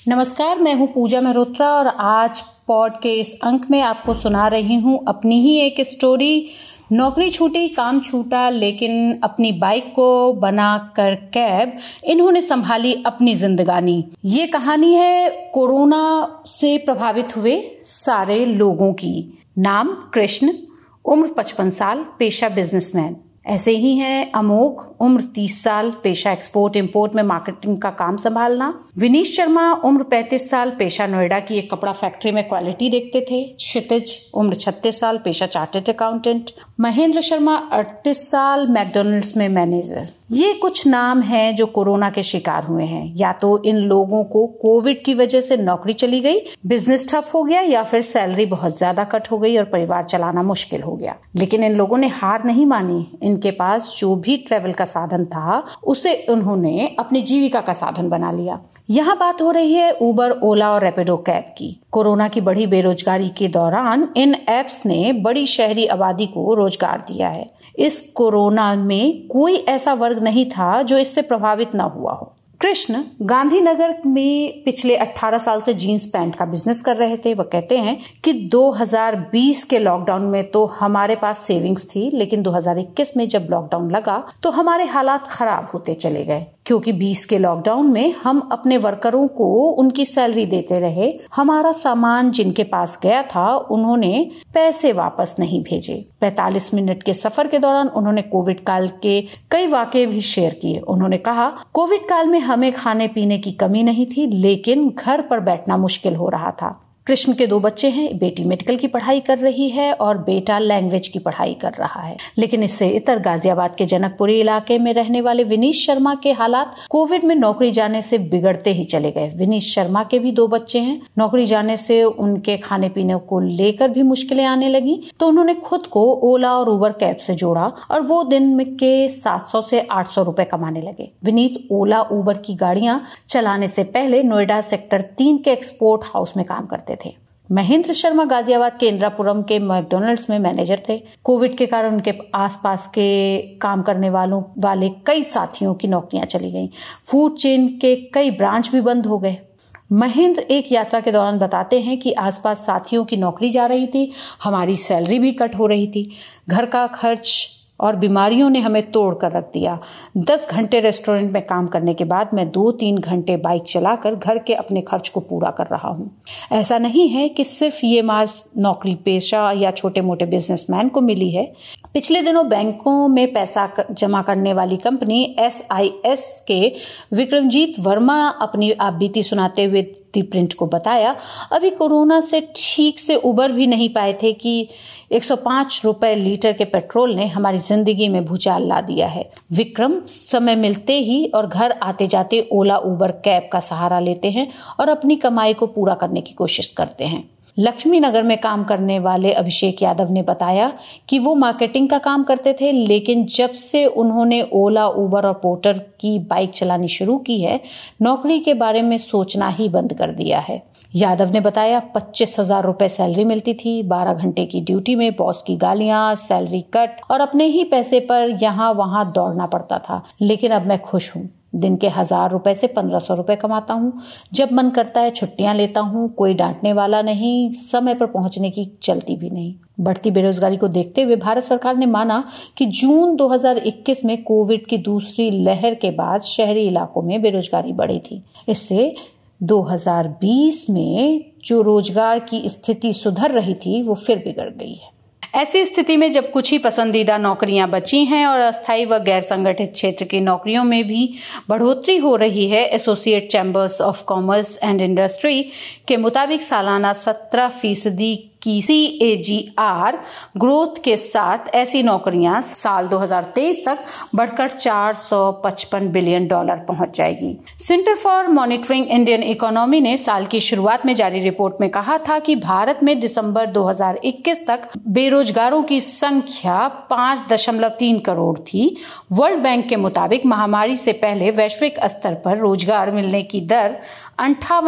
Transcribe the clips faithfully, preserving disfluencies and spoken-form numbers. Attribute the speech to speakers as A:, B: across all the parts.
A: नमस्कार, मैं हूं पूजा मेहरोत्रा और आज पॉड के इस अंक में आपको सुना रही हूं अपनी ही एक स्टोरी। नौकरी छूटी, काम छूटा, लेकिन अपनी बाइक को बनाकर कैब इन्होंने संभाली अपनी जिंदगानी। ये कहानी है कोरोना से प्रभावित हुए सारे लोगों की। नाम कृष्ण, उम्र पचपन साल, पेशा बिजनेसमैन। ऐसे ही हैं अमोघ, उम्र तीस साल, पेशा एक्सपोर्ट इंपोर्ट में मार्केटिंग का काम संभालना। विनीश शर्मा, उम्र पैंतीस साल, पेशा नोएडा की एक कपड़ा फैक्ट्री में क्वालिटी देखते थे। क्षितिज, उम्र छत्तीस साल, पेशा चार्टर्ड अकाउंटेंट। महेंद्र शर्मा, अड़तीस साल, मैकडॉनल्ड्स में मैनेजर। ये कुछ नाम हैं जो कोरोना के शिकार हुए हैं। या तो इन लोगों को कोविड की वजह से नौकरी चली गई, बिजनेस ठप हो गया, या फिर सैलरी बहुत ज्यादा कट हो गई और परिवार चलाना मुश्किल हो गया। लेकिन इन लोगों ने हार नहीं मानी। इनके पास जो भी ट्रेवल का साधन था उसे उन्होंने अपनी जीविका का साधन बना लिया। यहाँ बात हो रही है उबर, ओला और रैपिडो कैब की। कोरोना की बढ़ी बेरोजगारी के दौरान इन एप्स ने बड़ी शहरी आबादी को रोजगार दिया है। इस कोरोना में कोई ऐसा वर्ग नहीं था जो इससे प्रभावित न हुआ हो। कृष्ण गांधीनगर में पिछले अठारह साल से जीन्स पैंट का बिजनेस कर रहे थे। वो कहते हैं कि दो हज़ार बीस के लॉकडाउन में तो हमारे पास सेविंग्स थी, लेकिन दो हज़ार इक्कीस में जब लॉकडाउन लगा तो हमारे हालात खराब होते चले गए, क्योंकि बीस के लॉकडाउन में हम अपने वर्करों को उनकी सैलरी देते रहे। हमारा सामान जिनके पास गया था उन्होंने पैसे वापस नहीं भेजे। पैंतालीस मिनट के सफर के दौरान उन्होंने कोविड काल के कई वाकये भी शेयर किए। उन्होंने कहा, कोविड काल में हमें खाने पीने की कमी नहीं थी, लेकिन घर पर बैठना मुश्किल हो रहा था। कृष्ण के दो बच्चे हैं। बेटी मेडिकल की पढ़ाई कर रही है और बेटा लैंग्वेज की पढ़ाई कर रहा है। लेकिन इससे इतर गाजियाबाद के जनकपुरी इलाके में रहने वाले विनीश शर्मा के हालात कोविड में नौकरी जाने से बिगड़ते ही चले गए। विनीश शर्मा के भी दो बच्चे हैं। नौकरी जाने से उनके खाने पीने को लेकर भी मुश्किलें आने लगी, तो उन्होंने खुद को ओला और उबर कैब से जोड़ा और वो दिन में के सात सौ से आठ सौ रुपए कमाने लगे। विनीत ओला उबर की गाड़ियां चलाने से पहले नोएडा सेक्टर तीन के एक्सपोर्ट हाउस में काम करते थे। महेंद्र शर्मा गाजियाबाद के इंदिरापुरम के मैकडॉनल्ड्स में मैनेजर थे। कोविड के कारण उनके आसपास के काम करने वालों वाले कई साथियों की नौकरियां चली गईं। फूड चेन के कई ब्रांच भी बंद हो गए। महेंद्र एक यात्रा के दौरान बताते हैं कि आसपास साथियों की नौकरी जा रही थी, हमारी सैलरी भी कट हो रही थी, घर का खर्च और बीमारियों ने हमें तोड़ कर रख दिया। दस घंटे रेस्टोरेंट में काम करने के बाद मैं दो तीन घंटे बाइक चलाकर घर के अपने खर्च को पूरा कर रहा हूँ। ऐसा नहीं है कि सिर्फ ये मार नौकरी पेशा या छोटे मोटे बिजनेसमैन को मिली है। पिछले दिनों बैंकों में पैसा जमा करने वाली कंपनी एस आई एस के विक्रमजीत वर्मा अपनी आप बीती सुनाते हुए दी प्रिंट को बताया, अभी कोरोना से ठीक से उबर भी नहीं पाए थे कि एक सौ पाँच रुपए लीटर के पेट्रोल ने हमारी जिंदगी में भूचाल ला दिया है। विक्रम समय मिलते ही और घर आते जाते ओला उबर कैब का सहारा लेते हैं और अपनी कमाई को पूरा करने की कोशिश करते हैं। लक्ष्मी नगर में काम करने वाले अभिषेक यादव ने बताया कि वो मार्केटिंग का काम करते थे, लेकिन जब से उन्होंने ओला उबर और पोर्टर की बाइक चलानी शुरू की है, नौकरी के बारे में सोचना ही बंद कर दिया है। यादव ने बताया, पच्चीस हजार रुपए सैलरी मिलती थी, बारह घंटे की ड्यूटी में बॉस की गालियां, सैलरी कट और अपने ही पैसे पर यहाँ वहां दौड़ना पड़ता था। लेकिन अब मैं खुश हूँ। दिन के हजार रुपए से पंद्रह सौ रुपए कमाता हूँ। जब मन करता है छुट्टियां लेता हूँ, कोई डांटने वाला नहीं, समय पर पहुंचने की चलती भी नहीं। बढ़ती बेरोजगारी को देखते हुए भारत सरकार ने माना कि जून दो हज़ार इक्कीस में कोविड की दूसरी लहर के बाद शहरी इलाकों में बेरोजगारी बढ़ी थी। इससे दो हज़ार बीस में जो रोजगार की स्थिति सुधर रही थी वो फिर बिगड़ गई है। ऐसी स्थिति में जब कुछ ही पसंदीदा नौकरियां बची हैं और अस्थायी व गैर संगठित क्षेत्र की नौकरियों में भी बढ़ोतरी हो रही है, associate chambers of commerce and industry के मुताबिक सालाना सत्रह फीसदी की सी ए जी आर ग्रोथ के साथ ऐसी नौकरियां साल दो हज़ार तेईस तक बढ़कर चार सौ पचपन बिलियन डॉलर पहुंच जाएगी। Centre for monitoring Indian economy ने साल की शुरुआत में जारी रिपोर्ट में कहा था कि भारत में दिसंबर दो हज़ार इक्कीस तक बेरोजगारों की संख्या पाँच दशमलव तीन करोड़ थी। वर्ल्ड बैंक के मुताबिक महामारी से पहले वैश्विक स्तर पर रोजगार मिलने की दर अंठावन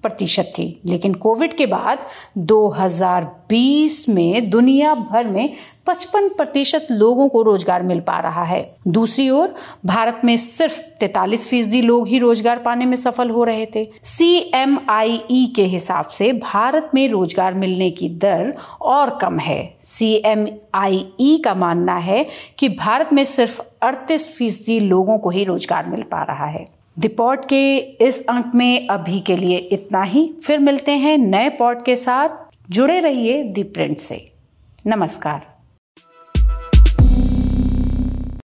A: प्रतिशत थी, लेकिन कोविड के बाद दो हज़ार बीस में दुनिया भर में पचपन प्रतिशत लोगों को रोजगार मिल पा रहा है। दूसरी ओर भारत में सिर्फ तैंतालीस फीसदी लोग ही रोजगार पाने में सफल हो रहे थे। सी एम आई ई के हिसाब से भारत में रोजगार मिलने की दर और कम है। सी एम आई ई का मानना है कि भारत में सिर्फ अड़तीस फीसदी लोगों को ही रोजगार मिल पा रहा है। द पॉड के इस अंक में अभी के लिए इतना ही। फिर मिलते हैं नए पॉड के साथ। जुड़े रहिए द प्रिंट से। नमस्कार।